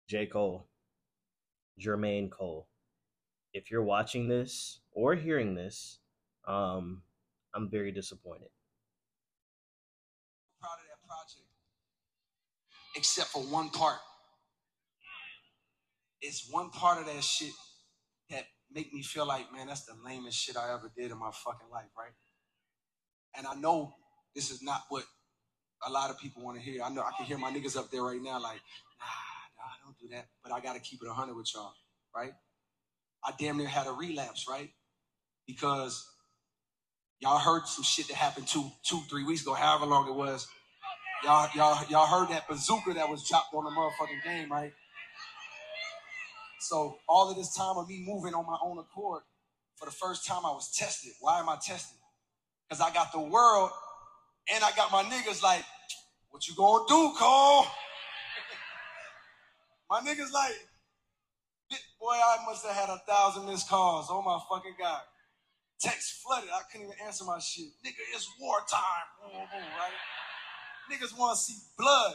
J. Cole, Jermaine Cole. If you're watching this or hearing this, um, I'm very disappointed. Proud of that project, except for one part. It's one part of that shit that make me feel like, man, that's the lamest shit I ever did in my fucking life, right? And I know this is not what a lot of people want to hear. I know I can hear my niggas up there right now like, nah, don't do that. But I got to keep it 100 with y'all, right? I damn near had a relapse, right? Because y'all heard some shit that happened 3 weeks ago, however long it was. Y'all heard that bazooka that was dropped on the motherfucking game, right? So all of this time of me moving on my own accord, for the first time I was tested. Why am I tested? Because I got the world and I got my niggas like, what you gonna do, Cole? My niggas like, boy, I must have had 1,000 missed calls. Oh my fucking God. Text flooded. I couldn't even answer my shit. Nigga, it's wartime. Right? Niggas want to see blood.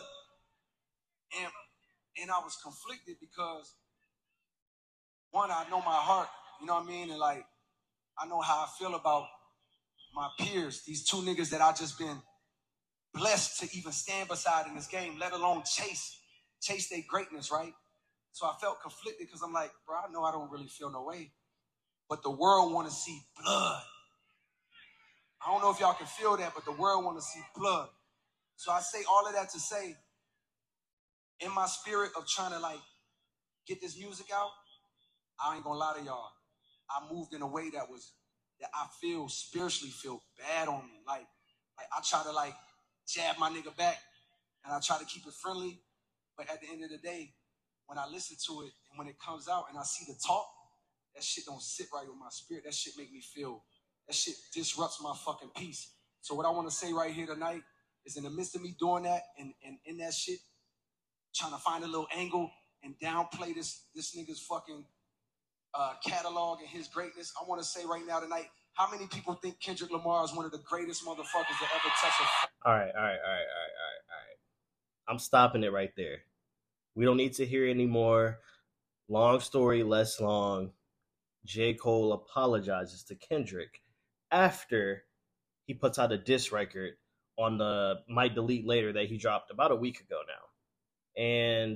And I was conflicted because, one, I know my heart, you know what I mean? And like, I know how I feel about my peers, these two niggas that I just been blessed to even stand beside in this game, let alone chase their greatness, right? So I felt conflicted because I'm like, bro, I know I don't really feel no way, but the world want to see blood. I don't know if y'all can feel that, but the world want to see blood. So I say all of that to say, in my spirit of trying to like get this music out, I ain't gonna lie to y'all. I moved in a way that I feel spiritually feel bad on me. Like I try to like jab my nigga back and I try to keep it friendly. But at the end of the day, when I listen to it and when it comes out and I see the talk, that shit don't sit right with my spirit. That shit make me feel, that shit disrupts my fucking peace. So what I want to say right here tonight is, in the midst of me doing that and in that shit, trying to find a little angle and downplay this nigga's fucking catalog and his greatness, I want to say right now tonight, how many people think Kendrick Lamar is one of the greatest motherfuckers that ever touched a... All right, all right, all right, all right, all right. I'm stopping it right there. We don't need to hear anymore. Long story, less long. J. Cole apologizes to Kendrick after he puts out a diss record on the Might Delete Later that he dropped about a week ago now. And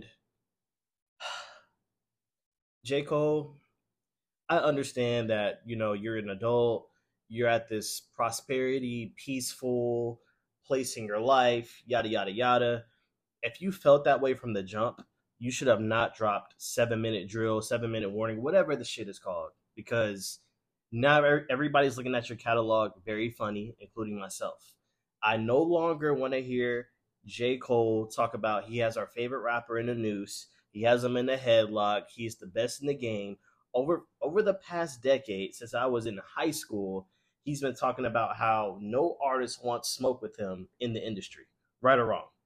J. Cole, I understand that, you're an adult, you're at this prosperity, peaceful place in your life, yada, yada, yada. If you felt that way from the jump, you should have not dropped 7-minute drill, 7-minute warning, whatever the shit is called, because now everybody's looking at your catalog very funny, including myself. I no longer want to hear J. Cole talk about he has our favorite rapper in the noose. He has him in the headlock. He's the best in the game. Over the past decade, since I was in high school, he's been talking about how no artist wants smoke with him in the industry, right or wrong.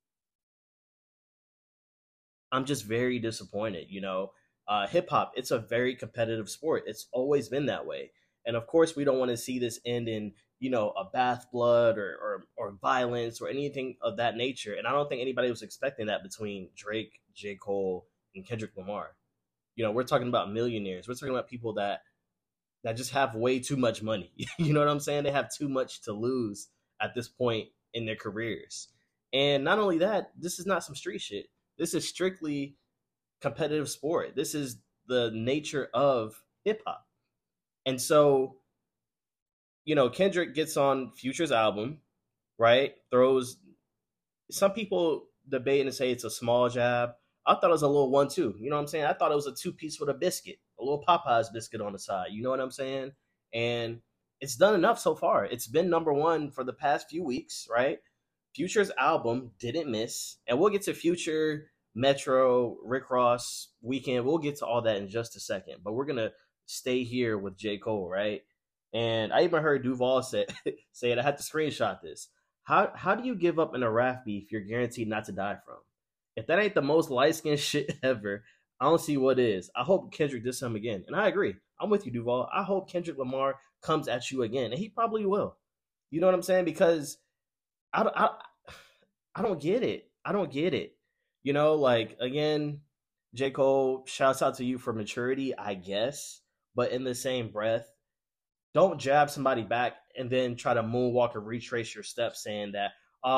I'm just very disappointed. Hip hop, it's a very competitive sport. It's always been that way. And of course, we don't want to see this end in, a bath blood or violence or anything of that nature. And I don't think anybody was expecting that between Drake, J. Cole, and Kendrick Lamar. We're talking about millionaires. We're talking about people that just have way too much money. You know what I'm saying? They have too much to lose at this point in their careers. And not only that, this is not some street shit. This is strictly competitive sport. This is the nature of hip hop. And so, Kendrick gets on Future's album, right? Throws, some people debate and say it's a small jab. I thought it was a little 1-2. You know what I'm saying? I thought it was a 2-piece with a biscuit, a little Popeye's biscuit on the side. You know what I'm saying? And it's done enough so far. It's been number one for the past few weeks, right? Future's album didn't miss. And we'll get to Future, Metro, Rick Ross, Weekend. We'll get to all that in just a second. But we're going to stay here with J. Cole, right? And I even heard Duval say it. I had to screenshot this. How do you give up in a rap beef you're guaranteed not to die from? If that ain't the most light skinned shit ever, I don't see what is. I hope Kendrick does him again. And I agree. I'm with you, Duval. I hope Kendrick Lamar comes at you again. And he probably will. You know what I'm saying? Because I don't get it. I don't get it. Like, again, J. Cole, shouts out to you for maturity, I guess. But in the same breath, don't jab somebody back and then try to moonwalk or retrace your steps saying that,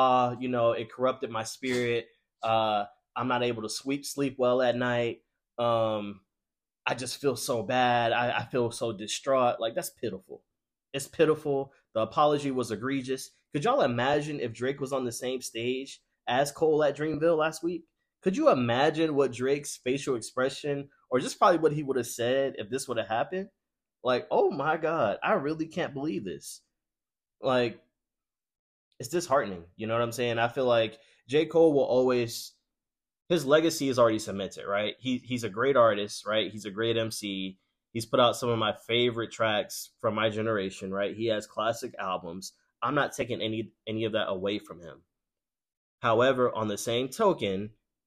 it corrupted my spirit. I'm not able to sleep well at night. Um, I just feel so bad. I feel so distraught. Like, that's pitiful. It's pitiful. The apology was egregious. Could y'all imagine if Drake was on the same stage as Cole at Dreamville last week? Could you imagine what Drake's facial expression, or just probably what he would have said if this would have happened? Like, oh my God, I really can't believe this. Like, it's disheartening. You know what I'm saying? I feel like J. Cole will always, his legacy is already cemented, right? He's a great artist, right? He's a great MC. He's put out some of my favorite tracks from my generation, right? He has classic albums. I'm not taking any of that away from him. However, on the same token,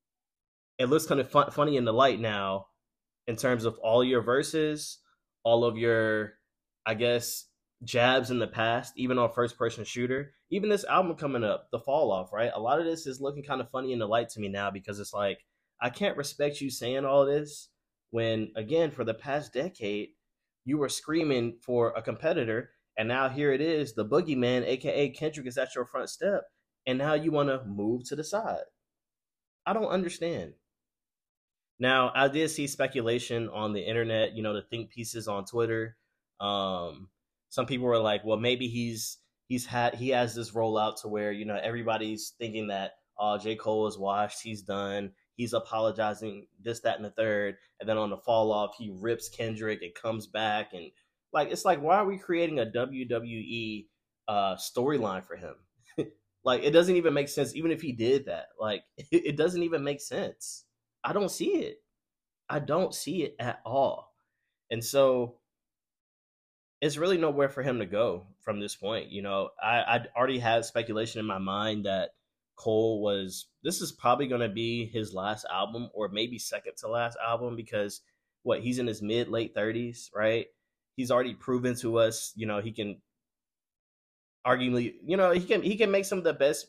it looks kind of funny in the light now in terms of all your verses, all of your, I guess, jabs in the past, even on first person shooter, even this album coming up, The Fall Off, right? A lot of this is looking kind of funny in the light to me now because it's like, I can't respect you saying all this when, again, for the past decade, you were screaming for a competitor, and now here it is, the boogeyman, aka Kendrick, is at your front step, and now you want to move to the side. I don't understand. Now, I did see speculation on the internet, the think pieces on Twitter. Um, some people were like, well, maybe he has this rollout to where, everybody's thinking that J. Cole is washed, he's done, he's apologizing, this, that, and the third, and then on the fall off, he rips Kendrick and comes back, and like it's like, why are we creating a WWE storyline for him? Like, it doesn't even make sense. Even if he did that, like, it doesn't even make sense. I don't see it. I don't see it at all. And so it's really nowhere for him to go from this point. I already had speculation in my mind that this is probably going to be his last album or maybe second to last album because he's in his late 30s, right? He's already proven to us, he can arguably, he can make some of the best,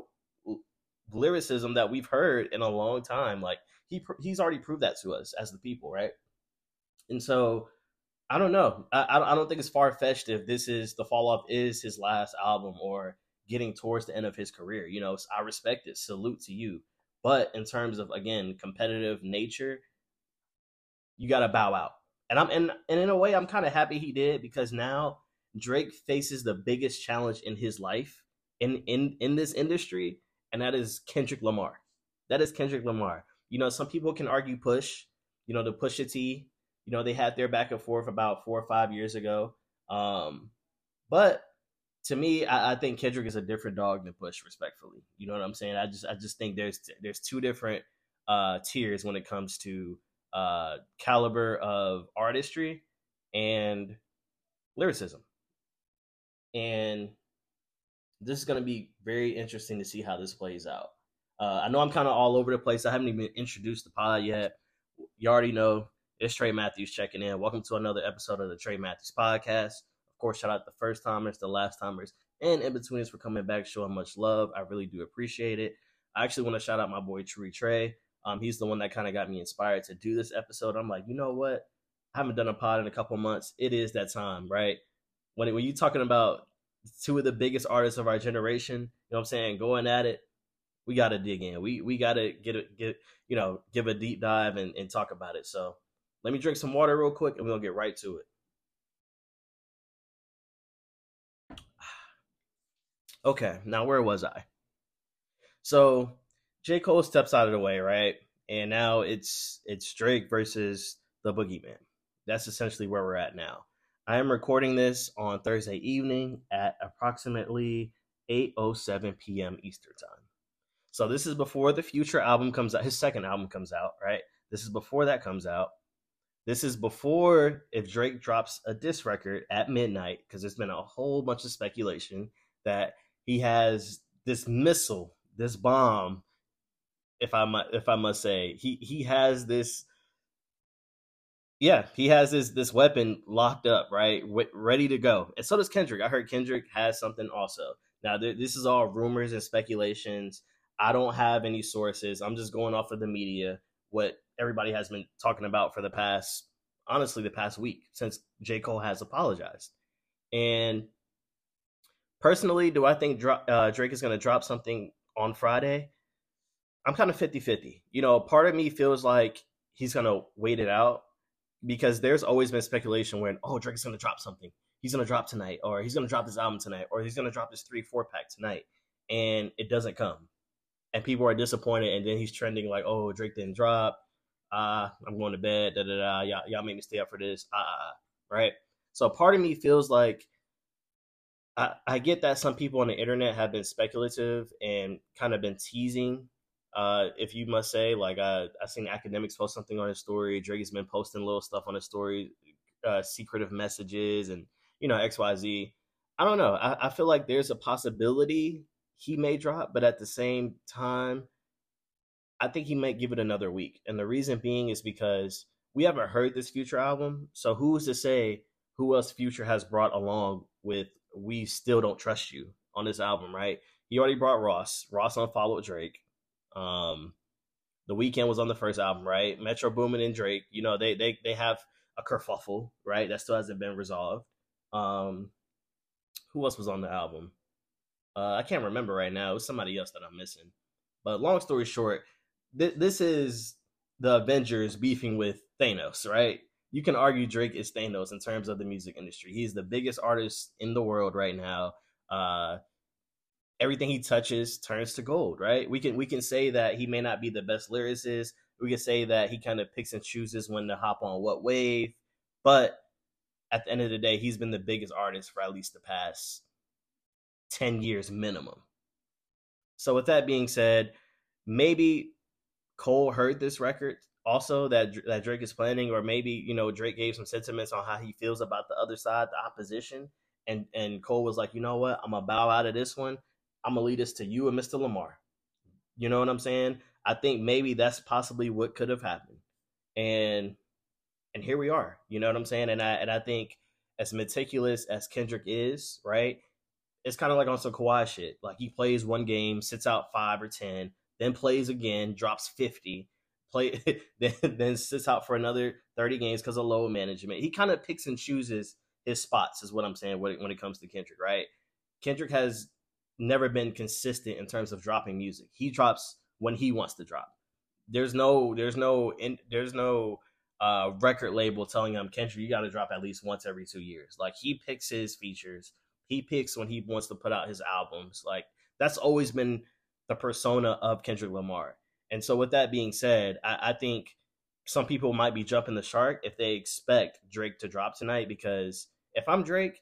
lyricism that we've heard in a long time. Like, he's already proved that to us as the people, right? And so I don't know. I don't think it's far fetched if this is The Fall Off is his last album or getting towards the end of his career. I respect it. Salute to you. But in terms of, again, competitive nature, you got to bow out. And in a way, I'm kind of happy he did because now Drake faces the biggest challenge in his life in this industry, and that is Kendrick Lamar. That is Kendrick Lamar. Some people can argue Push, the Pusha T. They had their back and forth about 4 or 5 years ago. But to me, I think Kendrick is a different dog than Push, respectfully. You know what I'm saying? I just think there's two different tiers when it comes to caliber of artistry and lyricism. And this is going to be very interesting to see how this plays out. I know I'm kind of all over the place. I haven't even introduced the pod yet. You already know it's Trey Matthews checking in. Welcome to another episode of the Trey Matthews podcast. Of course, shout out the first timers, the last timers, and in betweeners for coming back, showing much love. I really do appreciate it. I actually want to shout out my boy Trey. He's the one that kind of got me inspired to do this episode. I'm like, you know what? I haven't done a pod in a couple months. It is that time, right? When you're talking about two of the biggest artists of our generation, you know what I'm saying, going at it, we got to dig in. We got to give a deep dive and talk about it. So let me drink some water real quick and we'll get right to it. Okay, now where was I? So J. Cole steps out of the way, right? And now it's Drake versus the Boogeyman. That's essentially where we're at now. I am recording this on Thursday evening at approximately 8:07 p.m. Eastern time. So this is before the Future album comes out. His second album comes out, right? This is before that comes out. This is before if Drake drops a diss record at midnight, because there's been a whole bunch of speculation that he has this missile, this bomb, if I must say. He has this. Yeah, he has this weapon locked up, right, ready to go. And so does Kendrick. I heard Kendrick has something also. Now, this is all rumors and speculations. I don't have any sources. I'm just going off of the media, what everybody has been talking about for the past, honestly, the past week since J. Cole has apologized. And personally, do I think Drake is going to drop something on Friday? I'm kind of 50-50. You know, part of me feels like he's going to wait it out because there's always been speculation when, oh, Drake's going to drop something. He's going to drop tonight, or he's going to drop this album tonight, or he's going to drop this 3-4 pack tonight. And it doesn't come. And people are disappointed. And then he's trending like, oh, Drake didn't drop. I'm going to bed. Da, da, da. Y'all made me stay up for this. Right? So part of me feels like I get that some people on the internet have been speculative and kind of been teasing, if you must say. Like, I seen academics post something on his story. Drake has been posting little stuff on his story, secretive messages, and XYZ. I don't know. I feel like there's a possibility he may drop, but at the same time, I think he might give it another week. And the reason being is because we haven't heard this Future album. So who's to say who else Future has brought along with We Still Don't Trust You on this album, right? He already brought Ross. Ross unfollowed Drake. The Weeknd was on the first album, right? Metro Boomin and Drake, they have a kerfuffle, right? That still hasn't been resolved. Who else was on the album? I can't remember right now. It was somebody else that I'm missing. But long story short, this is the Avengers beefing with Thanos, right? You can argue Drake is Thanos in terms of the music industry. He's the biggest artist in the world right now. Everything he touches turns to gold, right? We can say that he may not be the best lyricist. We can say that he kind of picks and chooses when to hop on what wave. But at the end of the day, he's been the biggest artist for at least the past 10 years minimum. So with that being said, maybe Cole heard this record also that Drake is planning, or maybe Drake gave some sentiments on how he feels about the other side, the opposition, and Cole was like, you know what, I'm gonna bow out of this one. I'm gonna lead this to you and Mr. Lamar. You know what I'm saying? I think maybe that's possibly what could have happened, and here we are. You know what I'm saying? And I think as meticulous as Kendrick is, right? It's kind of like on some Kawhi shit. Like, he plays one game, sits out 5 or 10, then plays again, drops 50, then sits out for another 30 games because of load management. He kind of picks and chooses his spots, is what I'm saying when it comes to Kendrick, right? Kendrick has never been consistent in terms of dropping music. He drops when he wants to drop. There's no record label telling him, Kendrick, you got to drop at least once every 2 years. Like, he picks his features. He picks when he wants to put out his albums. Like, that's always been the persona of Kendrick Lamar. And so with that being said, I think some people might be jumping the shark if they expect Drake to drop tonight, because if I'm Drake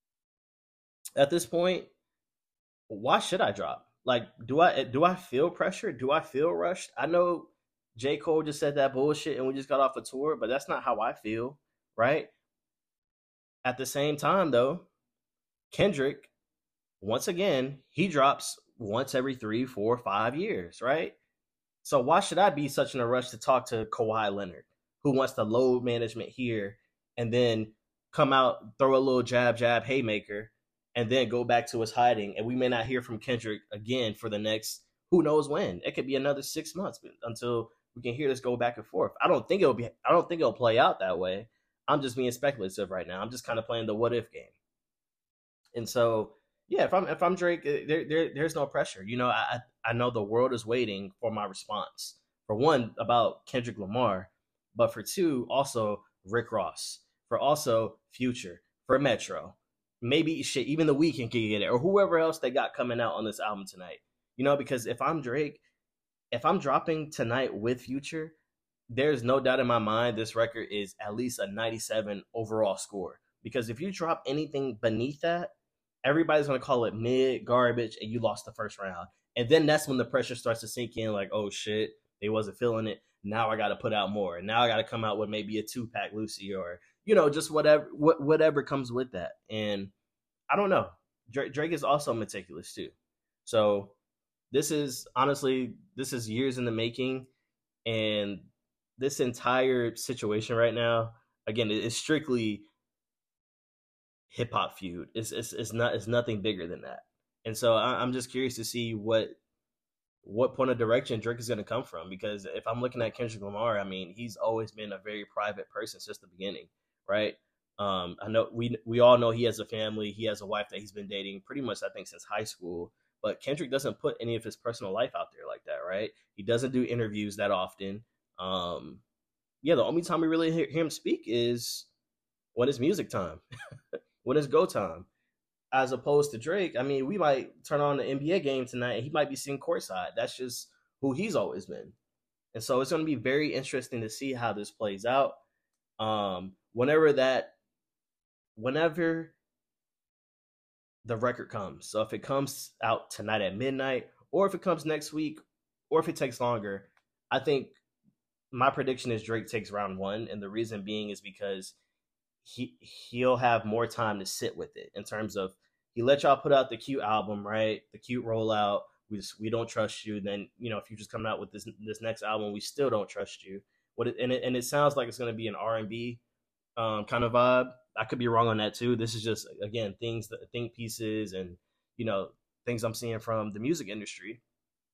at this point, why should I drop? Like, do I feel pressure? Do I feel rushed? I know J. Cole just said that bullshit and we just got off a tour, but that's not how I feel, right? At the same time, though, Kendrick, once again, he drops once every 3, 4, 5 years, right? So why should I be such in a rush to talk to Kawhi Leonard, who wants to load management here and then come out, throw a little jab, haymaker, and then go back to his hiding? And we may not hear from Kendrick again for the next, who knows when. It could be another 6 months until we can hear this go back and forth. I don't think it'll play out that way. I'm just being speculative right now. I'm just kind of playing the what if game. And so, yeah, if I'm Drake, there's no pressure. I know the world is waiting for my response. For one, about Kendrick Lamar, but for two, also Rick Ross. For also Future. For Metro. Maybe shit, even The Weeknd can get it, or whoever else they got coming out on this album tonight. Because if I'm Drake, if I'm dropping tonight with Future, there's no doubt in my mind this record is at least a 97 overall score. Because if you drop anything beneath that, everybody's going to call it mid, garbage, and you lost the first round. And then that's when the pressure starts to sink in, like, oh shit, they wasn't feeling it. Now I got to put out more. And now I got to come out with maybe a 2-pack Lucy, or, just whatever comes with that. And I don't know. Drake is also meticulous too. So this is years in the making. And this entire situation right now, again, is strictly hip hop feud. It's nothing bigger than that. And so I'm just curious to see what what point of direction Drake is going to come from. Because if I'm looking at Kendrick Lamar, I mean, he's always been a very private person since the beginning, right? I know we all know he has a family. He has a wife that he's been dating pretty much, I think, since high school. But Kendrick doesn't put any of his personal life out there like that, right? He doesn't do interviews that often. Um, yeah, the only time we really hear him speak is when it's music time, when it's go time. As opposed to Drake, I mean, we might turn on the NBA game tonight and he might be sitting courtside. That's just who he's always been. And so it's going to be very interesting to see how this plays out. Whenever whenever the record comes. So if it comes out tonight at midnight, or if it comes next week, or if it takes longer, I think my prediction is Drake takes round one, and the reason being is because he'll have more time to sit with it in terms of he let y'all put out the cute album, right? The cute rollout. We don't trust you. Then if you just come out with this next album, we still don't trust you. And it sounds like it's going to be an R&B kind of vibe. I could be wrong on that too. This is just again think pieces and things I'm seeing from the music industry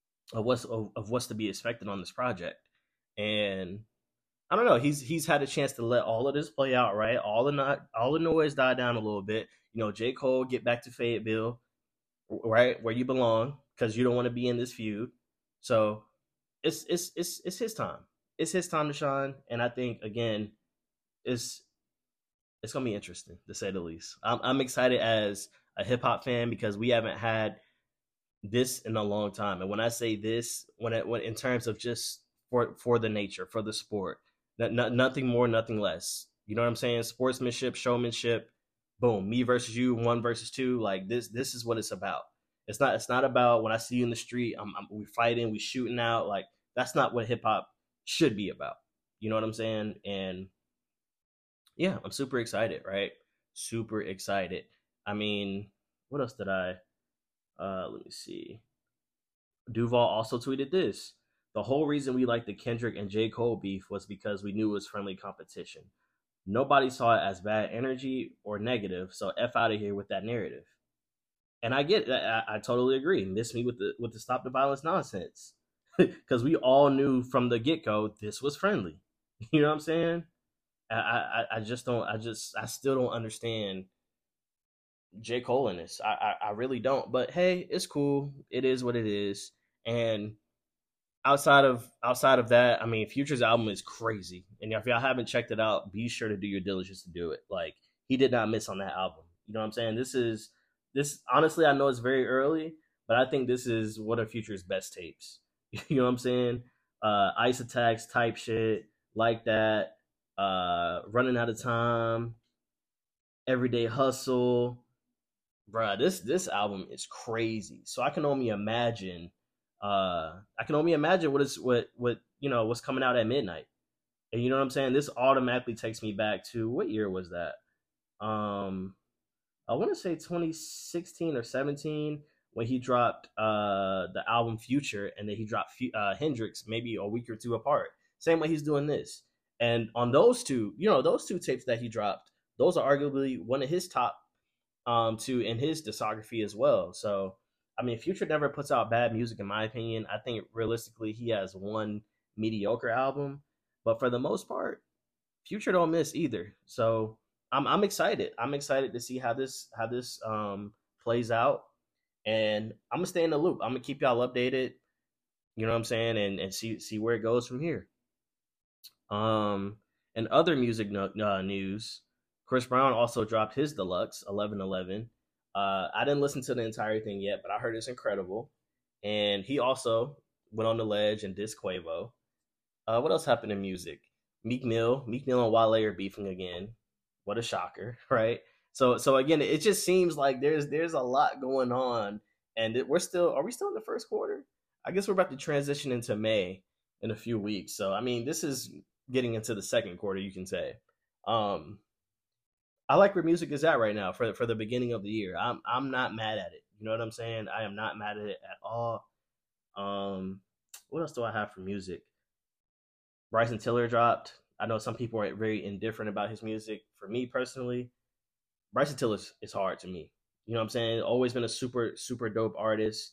of what's to be expected on this project. And I don't know. He's had a chance to let all of this play out, right? All the noise die down a little bit. J. Cole get back to Fayetteville, right where you belong, because you don't want to be in this feud. So it's his time. It's his time to shine, and I think again, it's it's gonna be interesting to say the least. I'm excited as a hip hop fan because we haven't had this in a long time. And when I say this, when in terms of just for the nature, for the sport, nothing more, nothing less. You know what I'm saying? Sportsmanship, showmanship. Boom, me versus you, one versus two. Like this is what it's about. It's not about when I see you in the street. We fighting, we shooting out. Like that's not what hip hop should be about. You know what I'm saying? And yeah, I'm super excited. Right? Super excited. I mean, what else did I? Let me see. Duval also tweeted this. The whole reason we liked the Kendrick and J. Cole beef was because we knew it was friendly competition. Nobody saw it as bad energy or negative, so F out of here with that narrative. And I get that. I totally agree. Miss me with the stop the violence nonsense. Because we all knew from the get go this was friendly. You know what I'm saying? I just don't I still don't understand J. Cole in this. I really don't. But hey, it's cool. It is what it is. And outside of that, I mean, Future's album is crazy. And if y'all haven't checked it out, be sure to do your diligence to do it. Like he did not miss on that album. You know what I'm saying? This honestly, I know it's very early, but I think this is one of Future's best tapes. You know what I'm saying? Ice Attacks type shit like that. Running Out of Time, Everyday Hustle, bruh, this album is crazy. So I can only imagine what's coming out at midnight. And you know what I'm saying? This automatically takes me back to what year was that? Um I want to say 2016 or 17 when he dropped the album Future, and then he dropped Hendrix maybe a week or two apart. Same way he's doing this. And on those two tapes that he dropped, those are arguably one of his top two in his discography as well. So I mean, Future never puts out bad music in my opinion. I think realistically he has one mediocre album, but for the most part, Future don't miss either. So I'm excited. I'm excited to see how this plays out, and I'm gonna stay in the loop. I'm gonna keep y'all updated. You know what I'm saying, and see where it goes from here. Um, and other music news, Chris Brown also dropped his deluxe 1111. I didn't listen to the entire thing yet, but I heard it's incredible. And he also went on the ledge and dissed Quavo. What else happened in music? Meek Mill and Wale are beefing again. What a shocker, right? So again, it just seems like there's a lot going on, and are we still in the first quarter? I guess we're about to transition into May in a few weeks. So I mean, this is getting into the second quarter, you can say. Um, I like where music is at right now for the beginning of the year. I'm not mad at it. You know what I'm saying? I am not mad at it at all. Um, what else do I have for music? Bryson Tiller dropped. I know some people are very indifferent about his music. For me personally, Bryson Tiller is hard to me. You know what I'm saying? Always been a super super dope artist.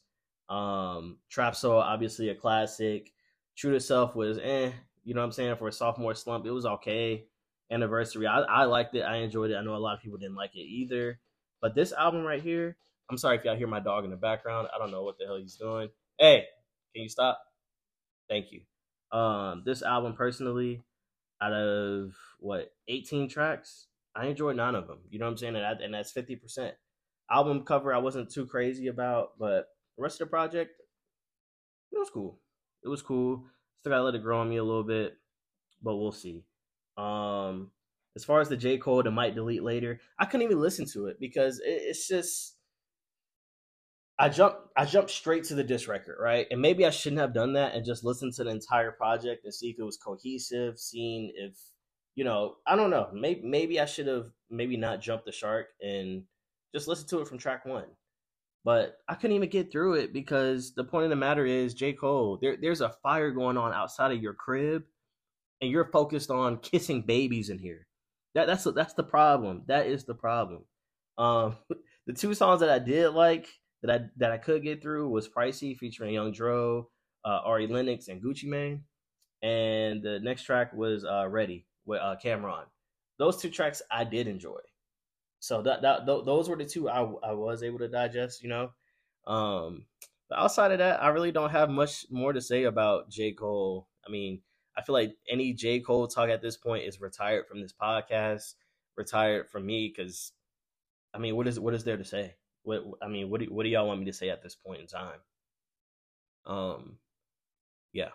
Trap Soul, obviously a classic. True to Self was you know what I'm saying, for a sophomore slump. It was okay. Anniversary, I liked it. I enjoyed it. I know a lot of people didn't like it either. But this album right here, I'm sorry if y'all hear my dog in the background. I don't know what the hell he's doing. Hey, can you stop? Thank you. This album personally, out of what 18 tracks, I enjoyed 9 of them. You know what I'm saying? And that's 50%. Album cover, I wasn't too crazy about, but the rest of the project, it was cool. It was cool. Still gotta let it grow on me a little bit, but we'll see. Um, as far as the J Cole that might delete later, I couldn't even listen to it because it's just I jumped straight to the diss record, right? And maybe I shouldn't have done that and just listened to the entire project and see if it was cohesive, seeing if I don't know. Maybe I should have maybe not jumped the shark and just listened to it from track one. But I couldn't even get through it because the point of the matter is, J. Cole, there's a fire going on outside of your crib, and you're focused on kissing babies in here. That's the problem. That is the problem. Um, the two songs that I did like that I could get through was Pricey featuring Young Dro, Ari Lennox, and Gucci Mane, and the next track was Ready with Cameron. Those two tracks I did enjoy. So those were the two I was able to digest. Um, but outside of that, I really don't have much more to say about J Cole. I mean, I feel like any J Cole talk at this point is retired from this podcast, retired from me because I mean, what is there to say? What do y'all want me to say at this point in time? Um, yeah.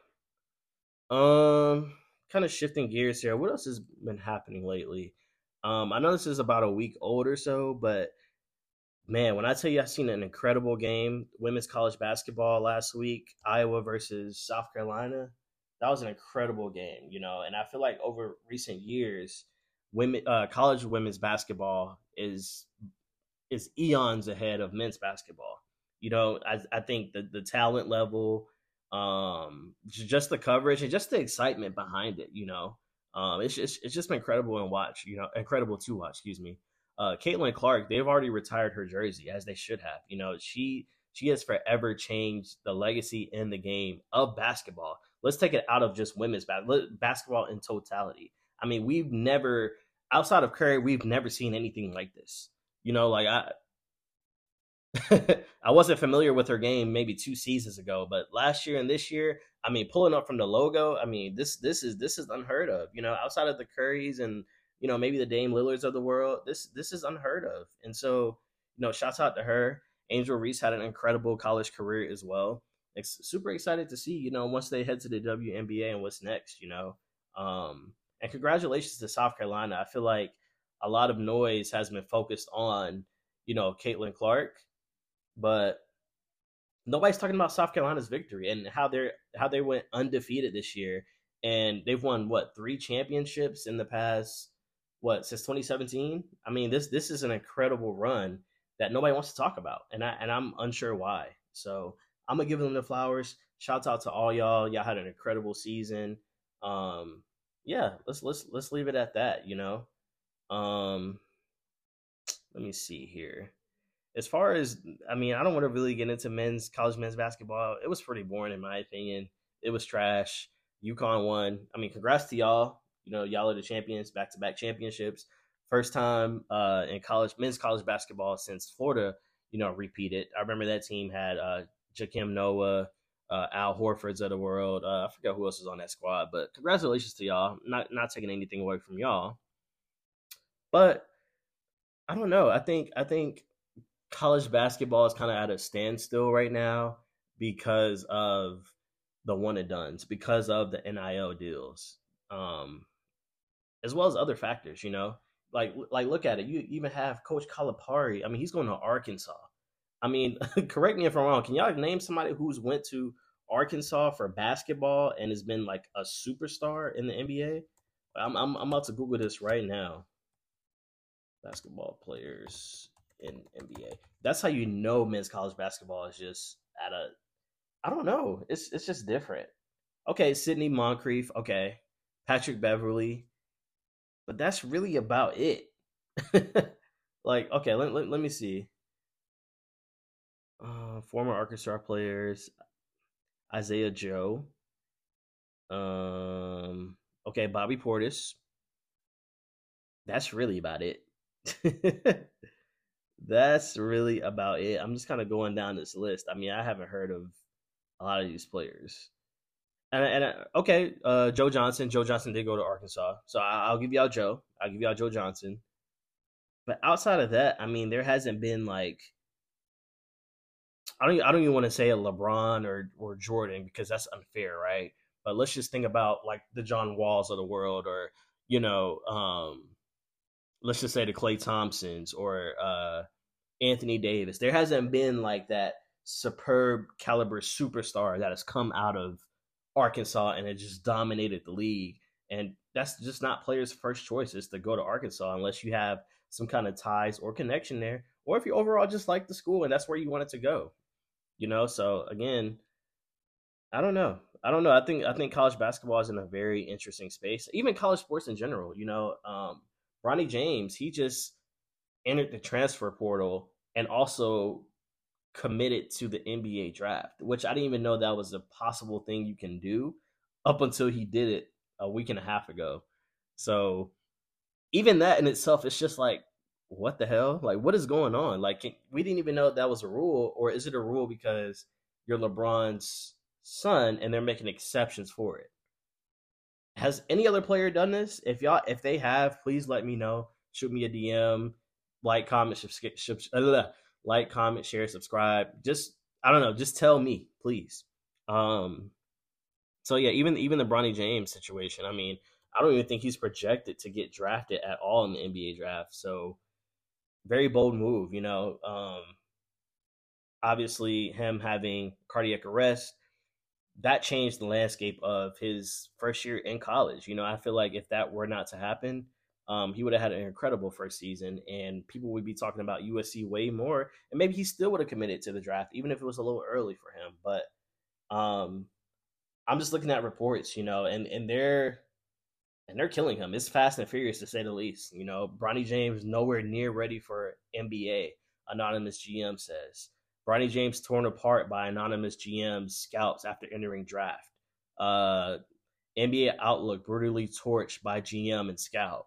Kind of shifting gears here. What else has been happening lately? I know this is about a week old or so, but man, when I tell you I've seen an incredible game, women's college basketball last week, Iowa versus South Carolina, that was an incredible game, and I feel like over recent years, college women's basketball is eons ahead of men's basketball. I think the talent level, just the coverage and just the excitement behind it. It's just been incredible to watch. Excuse me. Caitlin Clark, they've already retired her jersey as they should have. She has forever changed the legacy in the game of basketball. Let's take it out of just women's basketball in totality. I mean, we've never outside of Curry, we've never seen anything like this. Like I wasn't familiar with her game maybe 2 seasons ago, but last year and this year, I mean, pulling up from the logo, I mean, this is unheard of. Outside of the Currys and maybe the Dame Lillards of the world, this is unheard of. And so, shouts out to her. Angel Reese had an incredible college career as well. Super excited to see once they head to the WNBA and what's next. And congratulations to South Carolina. I feel like a lot of noise has been focused on Caitlin Clark, but nobody's talking about South Carolina's victory and how they went undefeated this year, and they've won what 3 championships in the past since 2017. I mean, this is an incredible run that nobody wants to talk about, and I'm unsure why. So I'm gonna give them the flowers. Shouts out to all y'all. Y'all had an incredible season. Yeah, let's leave it at that. Um, let me see here. As far as I mean, I don't want to really get into college men's basketball. It was pretty boring in my opinion. It was trash. UConn won. I mean, congrats to y'all. Y'all are the champions, back to back championships. First time in men's college basketball since Florida, repeated. I remember that team had Jakim Noah, Al Horfords of the world. I forgot who else was on that squad, but congratulations to y'all. Not taking anything away from y'all, but I don't know. I think college basketball is kind of at a standstill right now because of the one and dones, because of the NIL deals, as well as other factors. Like look at it. You even have Coach Calipari. I mean, he's going to Arkansas. I mean, correct me if I'm wrong. Can y'all name somebody who's went to Arkansas for basketball and has been like a superstar in the NBA? I'm about to Google this right now. Basketball players in NBA. That's how men's college basketball is just at a. I don't know. It's just different. Okay, Sidney Moncrief. Okay, Patrick Beverly, but that's really about it. Like, okay, let me see. Former Arkansas players: Isaiah Joe. Okay, Bobby Portis. That's really about it. That's really about it. I'm just kind of going down this list. I mean, I haven't heard of a lot of these players. Okay, Joe Johnson. Joe Johnson did go to Arkansas, so I'll give y'all Joe. I'll give y'all Joe Johnson. But outside of that, I mean, there hasn't been like I don't even want to say a LeBron or Jordan because that's unfair, right? But let's just think about like the John Walls of the world, or you know, let's just say the Klay Thompsons or Anthony Davis. There hasn't been like that superb caliber superstar that has come out of Arkansas and it just dominated the league. And that's just not players' first choices to go to Arkansas unless you have some kind of ties or connection there, or if you overall just like the school and that's where you want it to go. So again, I don't know. I think college basketball is in a very interesting space. Even college sports in general. Bronny James, he just entered the transfer portal and also committed to the NBA draft, which I didn't even know that was a possible thing you can do up until he did it a week and a half ago. So even that in itself, it's just like, what the hell? Like, what is going on? Like, we didn't even know that was a rule, or is it a rule because you're LeBron's son and they're making exceptions for it? Has any other player done this? If they have, please let me know. Shoot me a DM, like, comment, like, comment, share, subscribe. Just I don't know. Just tell me, please. Um. So yeah, even the Bronny James situation. I mean, I don't even think he's projected to get drafted at all in the NBA draft. So very bold move. Obviously him having cardiac arrest, that changed the landscape of his first year in college. I feel like if that were not to happen, he would have had an incredible first season, and people would be talking about USC way more, and maybe he still would have committed to the draft, even if it was a little early for him. But I'm just looking at reports, and they're killing him. It's fast and furious to say the least. Bronny James nowhere near ready for NBA. Anonymous GM says. Bronny James torn apart by anonymous GM scouts after entering draft. NBA Outlook brutally torched by GM and scout.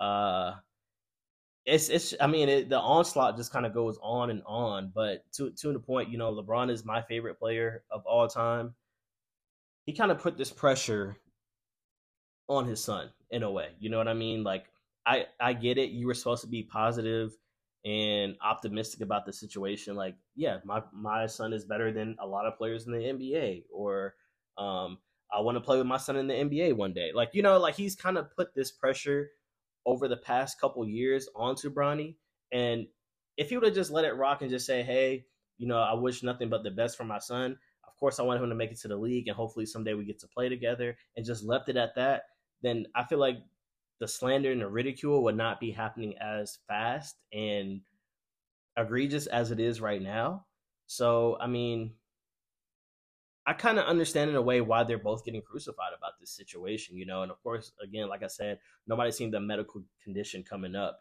It's I mean the onslaught just kind of goes on and on, but to the point, LeBron is my favorite player of all time. He kind of put this pressure on his son in a way. You know what I mean? Like I get it. You were supposed to be positive and optimistic about the situation. Like, yeah, my son is better than a lot of players in the NBA, or I want to play with my son in the NBA one day. Like, like he's kind of put this pressure over the past couple years onto Bronny. And if he would have just let it rock and just say, hey, I wish nothing but the best for my son. Of course, I want him to make it to the league, and hopefully someday we get to play together, and just left it at that, then I feel like the slander and the ridicule would not be happening as fast and egregious as it is right now. So, I mean, I kind of understand in a way why they're both getting crucified about this situation, and of course, again, like I said, nobody's seen the medical condition coming up,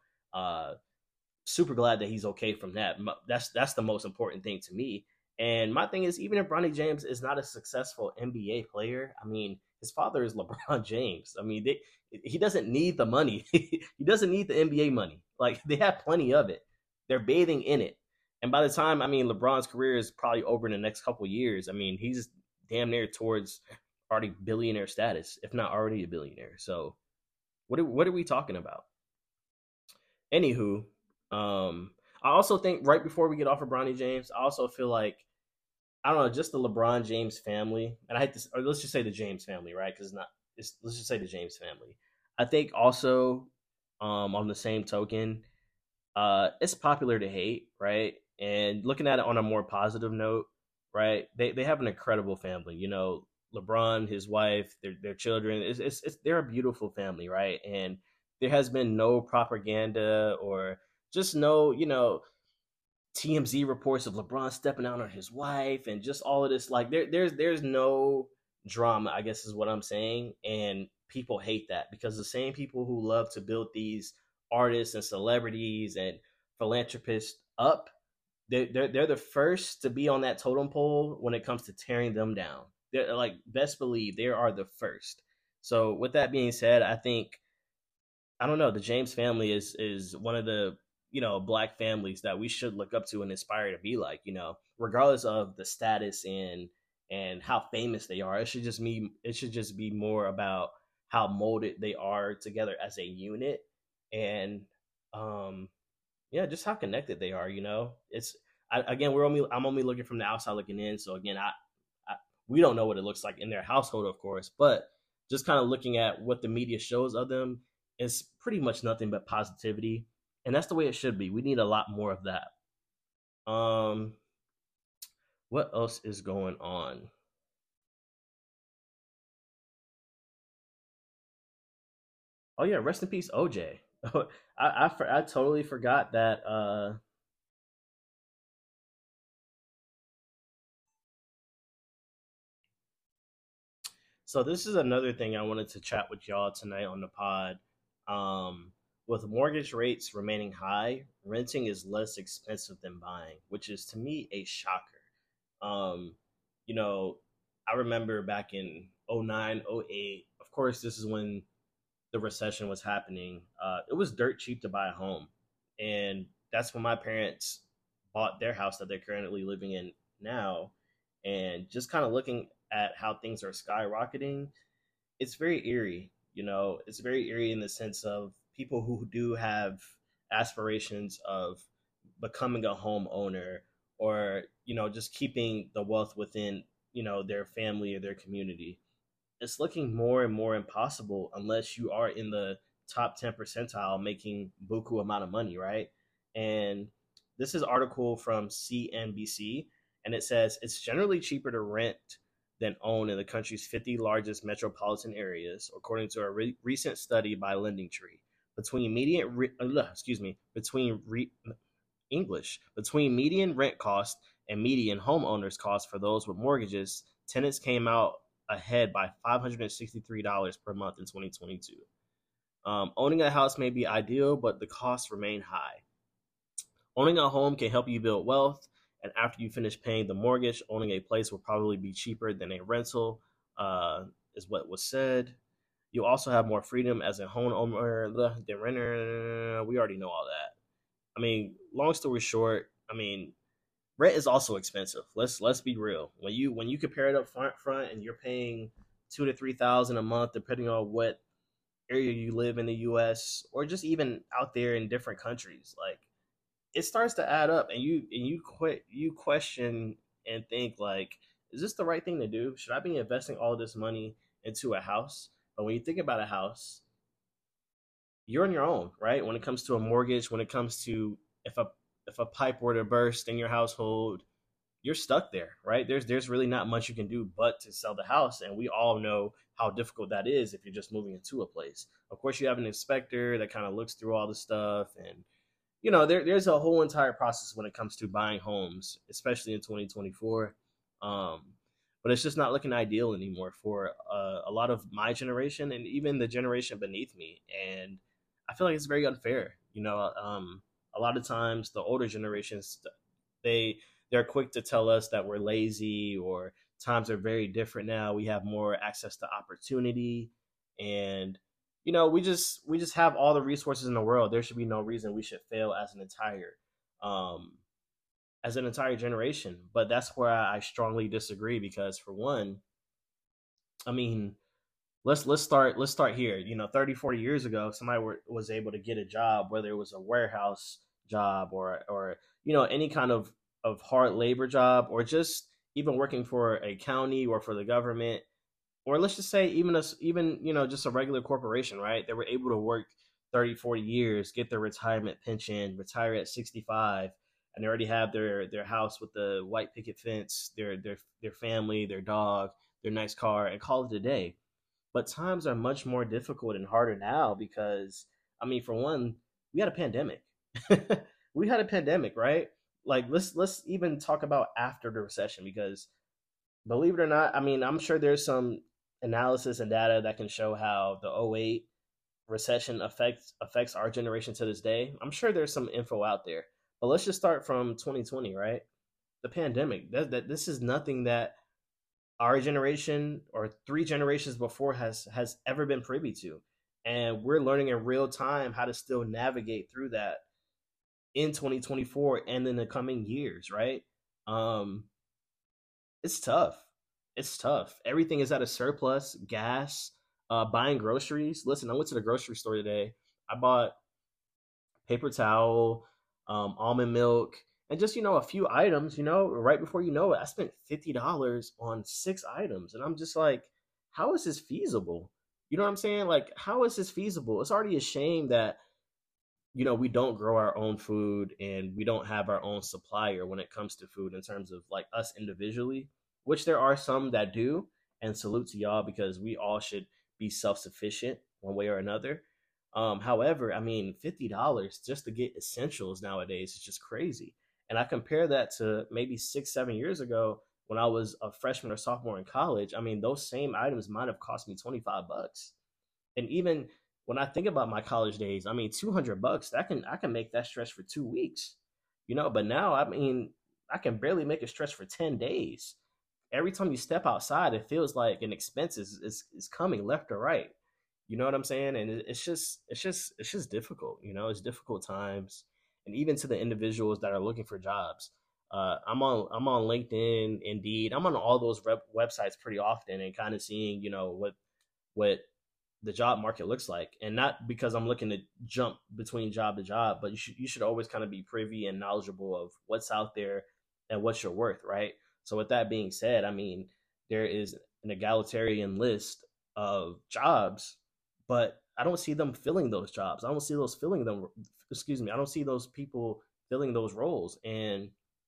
super glad that he's okay from that. That's the most important thing to me. And my thing is, even if Bronny James is not a successful NBA player, I mean, his father is LeBron James. I mean, he doesn't need the money. He doesn't need the NBA money. Like, they have plenty of it. They're bathing in it. And by the time, I mean, LeBron's career is probably over in the next couple years, I mean, he's damn near towards already billionaire status, if not already a billionaire. So what are we talking about? Anywho, I also think right before we get off of Bronny James, I also feel like, I don't know, just the LeBron James family, and I hate to, or let's just say the James family, right? Because let's just say the James family. I think also, on the same token, it's popular to hate, right? And looking at it on a more positive note, right? They have an incredible family. LeBron, his wife, their children. They're a beautiful family, right? And there has been no propaganda or just no, TMZ reports of LeBron stepping out on his wife and just all of this. Like, there's no drama, I guess is what I'm saying. And people hate that because the same people who love to build these artists and celebrities and philanthropists up, they're the first to be on that totem pole when it comes to tearing them down. They're like, best believe they are the first. So with that being said, I think, I don't know, the James family is one of the, black families that we should look up to and aspire to be like, regardless of the status and how famous they are. It should just be more about how molded they are together as a unit, and um yeah, just how connected they are. Again, I'm only looking from the outside looking in. So again, I we don't know what it looks like in their household, of course, but just kind of looking at what the media shows of them, is pretty much nothing but positivity, and that's the way it should be. We need a lot more of that. Um, what else is going on? Oh yeah, rest in peace, OJ. I totally forgot that. So this is another thing I wanted to chat with y'all tonight on the pod. With mortgage rates remaining high, renting is less expensive than buying, which is to me a shocker. Um, you know, I remember back in '09, '08. Of course, this is when the recession was happening. It was dirt cheap to buy a home, and that's when my parents bought their house that they're currently living in now. And just kind of looking at how things are skyrocketing, it's very eerie. It's very eerie in the sense of people who do have aspirations of becoming a homeowner, or just keeping the wealth within their family or their community. It's looking more and more impossible unless you are in the top 10 percentile making buku amount of money, right? And this is an article from CNBC, and it says it's generally cheaper to rent than own in the country's 50 largest metropolitan areas, according to a recent study by LendingTree. Between median, excuse me, between median rent cost and median homeowners cost for those with mortgages, tenants came out ahead by $563 per month in 2022. Owning a house may be ideal, but the costs remain high. Owning a home can help you build wealth, and after you finish paying the mortgage, owning a place will probably be cheaper than a rental, is what was said. You also have more freedom as a homeowner than renter. We already know all that. I mean, long story short, I mean, rent is also expensive. Let's be real. When you compare it up front and you're paying 2 to 3 thousand a month, depending on what area you live in the U.S. or just even out there in different countries, like, it starts to add up, and you question and think like, is this the right thing to do? Should I be investing all this money into a house? But when you think about a house, you're on your own, right? When it comes to a mortgage, when it comes to, if a pipe were to burst in your household, you're stuck there, right? There's really not much you can do but to sell the house, and we all know how difficult that is if you're just moving into a place. Of course, you have an inspector that kind of looks through all the stuff, and there's a whole entire process when it comes to buying homes, especially in 2024. Um, but it's just not looking ideal anymore for a lot of my generation and even the generation beneath me. And I feel like it's very unfair. A lot of times the older generations, they they're quick to tell us that we're lazy, or times are very different now. We have more access to opportunity, and we just have all the resources in the world. There should be no reason we should fail um as an entire generation. But that's where I strongly disagree, because for one, I mean, let's start here. 30, 40 years ago, somebody was able to get a job, whether it was a warehouse job, or any kind of hard labor job, or just even working for a county or for the government, or let's just say even just a regular corporation, right? They were able to work 30, 40 years, get their retirement pension, retire at 65, and they already have their house with the white picket fence, their family, their dog, their nice car, and call it a day. But times are much more difficult and harder now because, I mean, for one, we had a pandemic. We had a pandemic, right? Like, let's even talk about after the recession, because believe it or not, I mean, I'm sure there's some analysis and data that can show how the '08 recession affects our generation to this day. I'm sure there's some info out there, But let's just start from 2020, right? The pandemic. That this is nothing that our generation or three generations before has ever been privy to, and we're learning in real time how to still navigate through that in 2024 and in the coming years, right? um it's tough. It's tough. Everything is at a surplus. Gas, buying groceries. Listen, I went to the grocery store today. I bought paper towel, almond milk, and just a few items. Right before you know it, I spent $50 on 6 items, and I'm just like, how is this feasible? You know what I'm saying? Like, how is this feasible? It's already a shame that we don't grow our own food and we don't have our own supplier when it comes to food in terms of like us individually, which there are some that do. And salute to y'all because we all should be self sufficient one way or another. However, I mean, $50 just to get essentials nowadays is just crazy. And I compare that to maybe 6, 7 years ago when I was a freshman or sophomore in college. I mean, those same items might have cost me $25. And even when I think about my college days, I mean, $200 I can make that stretch for 2 weeks, But now, I mean, I can barely make a stretch for 10 days. Every time you step outside, it feels like an expense is coming left or right. You know what I'm saying? And it's just difficult. It's difficult times, and even to the individuals that are looking for jobs. I'm on LinkedIn, Indeed. I'm on all those websites pretty often, and kind of seeing what the job market looks like, and not because I'm looking to jump between job to job, but you should always kind of be privy and knowledgeable of what's out there and what's your worth, right? So with that being said, I mean, there is an egalitarian list of jobs, but I don't see them filling those jobs. I don't see those filling them. Excuse me. I don't see those people filling those roles, and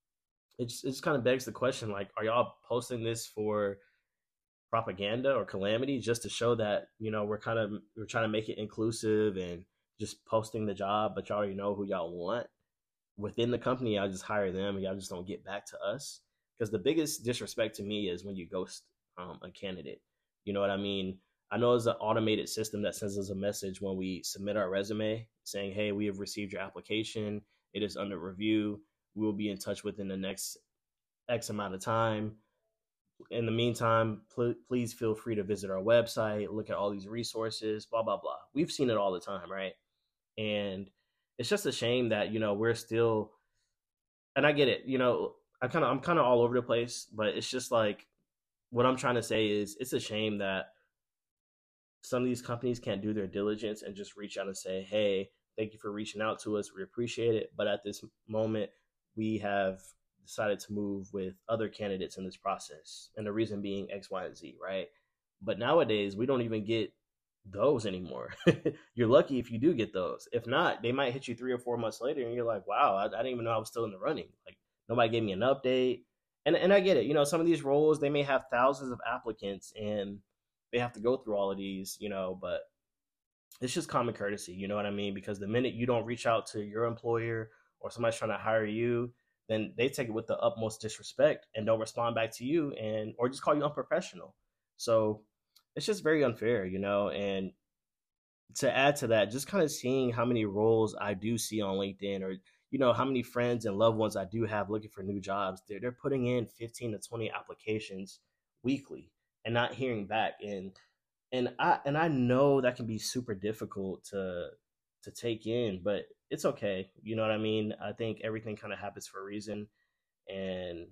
it just kind of begs the question: like, are y'all posting this for propaganda or calamity just to show that we're trying to make it inclusive and just posting the job, but y'all already know who y'all want within the company? Y'all just hire them and y'all just don't get back to us? Because the biggest disrespect to me is when you ghost a candidate. You know what I mean? I know it's an automated system that sends us a message when we submit our resume saying, hey, we have received your application, it is under review, we will be in touch within the next X amount of time. In the meantime, please feel free to visit our website, look at all these resources, blah blah blah. We've seen it all the time, right? And it's just a shame that we're still. And I get it. I'm kind of all over the place, but it's just like what I'm trying to say is it's a shame that some of these companies can't do their diligence and just reach out and say, hey, thank you for reaching out to us, we appreciate it, but at this moment we have decided to move with other candidates in this process, and the reason being X, Y, and Z, right? But nowadays we don't even get those anymore. You're lucky if you do get those. If not, they might hit you 3 or 4 months later and you're like, wow, I didn't even know I was still in the running. Like, nobody gave me an update. And I get it. Some of these roles, they may have thousands of applicants and they have to go through all of these, but it's just common courtesy, you know what I mean? Because the minute you don't reach out to your employer or somebody's trying to hire you, then they take it with the utmost disrespect and don't respond back to you, and or just call you unprofessional. So it's just very unfair, and to add to that, just kind of seeing how many roles I do see on LinkedIn, or how many friends and loved ones I do have looking for new jobs. They're putting in 15 to 20 applications weekly and not hearing back. And I know that can be super difficult to take in, but it's okay. You know what I mean? I think everything kind of happens for a reason, and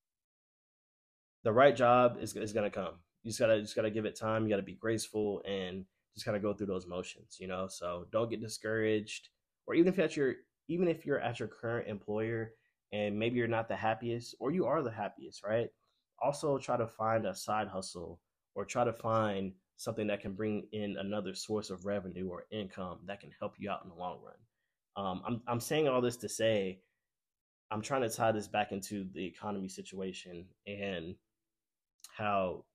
the right job is gonna come. You just gotta give it time. You gotta be graceful and just kind of go through those motions. So don't get discouraged, or even if you're at your current employer and maybe you're not the happiest, or you are the happiest, right? Also try to find a side hustle, or try to find something that can bring in another source of revenue or income that can help you out in the long run. I'm saying all this to say I'm trying to tie this back into the economy situation and how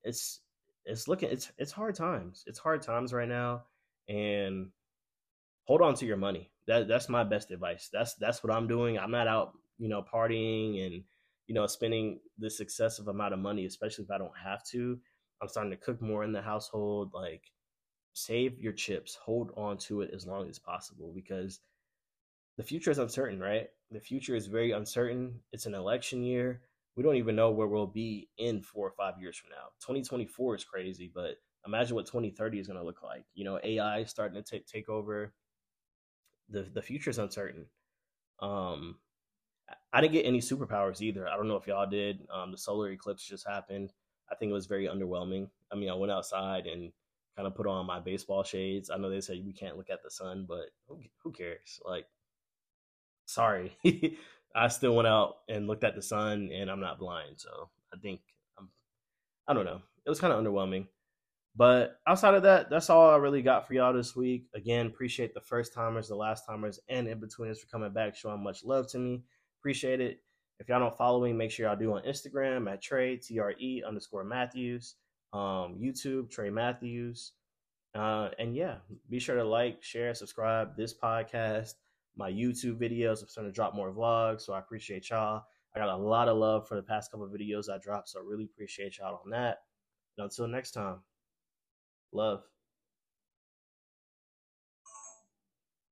it's hard times. It's hard times right now, and hold on to your money. That's my best advice. That's what I'm doing. I'm not out, partying and spending this excessive amount of money, especially if I don't have to. I'm starting to cook more in the household. Like, save your chips, hold on to it as long as possible, because the future is uncertain, right? The future is very uncertain. It's an election year. We don't even know where we'll be in 4 or 5 years from now. 2024 is crazy, but imagine what 2030 is going to look like. You know, AI is starting to take over. The future is uncertain. Um, I didn't get any superpowers either. I don't know if y'all did. The solar eclipse just happened. I think it was very underwhelming. I mean, I went outside and kind of put on my baseball shades. I know they say we can't look at the sun, but who cares? Like, sorry. I still went out and looked at the sun, and I'm not blind. So I think I don't know. It was kind of underwhelming. But outside of that, that's all I really got for y'all this week. Again, appreciate the first timers, the last timers, and in betweeners for coming back, showing much love to me. Appreciate it. If y'all don't follow me, make sure y'all do on Instagram at Trey, TRE_Matthews. YouTube, Trey Matthews. And yeah, be sure to like, share, subscribe this podcast, my YouTube videos. I'm starting to drop more vlogs, so I appreciate y'all. I got a lot of love for the past couple of videos I dropped, so I really appreciate y'all on that. And until next time, love.